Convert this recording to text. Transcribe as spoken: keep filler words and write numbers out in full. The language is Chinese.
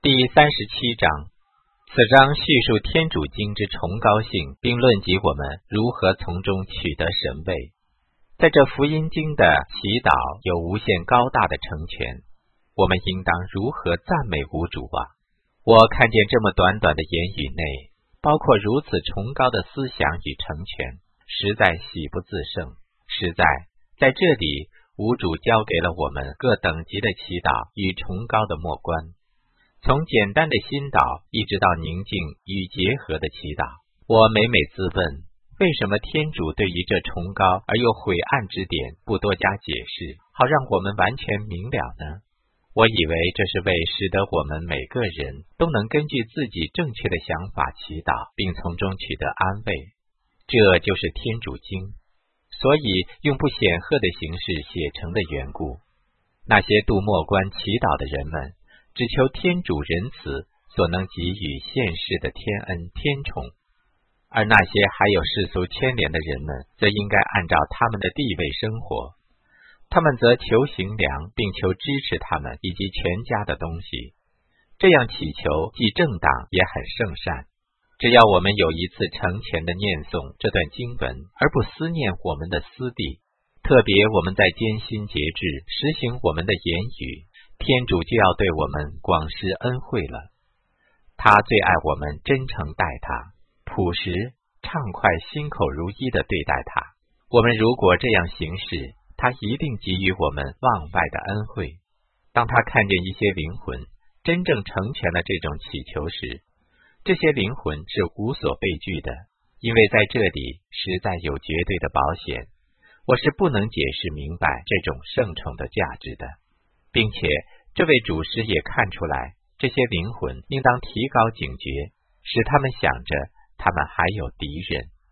第三十七章，此章叙述天主经之崇高性，并论及我们如何从中取得神位。在这福音经的祈祷有无限高大的成全，我们应当如何赞美无主啊！我看见这么短短的言语内，包括如此崇高的思想与成全，实在喜不自胜。实在在这里，无主交给了我们各等级的祈祷与崇高的默观。从简单的心祷一直到宁静与结合的祈祷，我每每自问，为什么天主对于这崇高而又晦暗之点不多加解释，好让我们完全明了呢？我以为这是为使得我们每个人都能根据自己正确的想法祈祷，并从中取得安慰。这就是天主经，所以用不显赫的形式写成的缘故。那些度默观祈祷的人们，只求天主仁慈所能给予现世的天恩天宠，而那些还有世俗牵连的人们，则应该按照他们的地位生活。他们则求行良，并求支持他们以及全家的东西。这样祈求既正当也很圣善。只要我们有一次成全的念诵这段经文，而不思念我们的私地，特别我们在艰辛节制实行我们的言语，天主就要对我们广施恩惠了。他最爱我们真诚待他，朴实畅快心口如一地对待他。我们如果这样行事，他一定给予我们望外的恩惠。当他看见一些灵魂真正成全了这种祈求时，这些灵魂是无所畏惧的，因为在这里实在有绝对的保险。我是不能解释明白这种圣宠的价值的，并且这位主师也看出来，这些灵魂应当提高警觉，使他们想着他们还有敌人。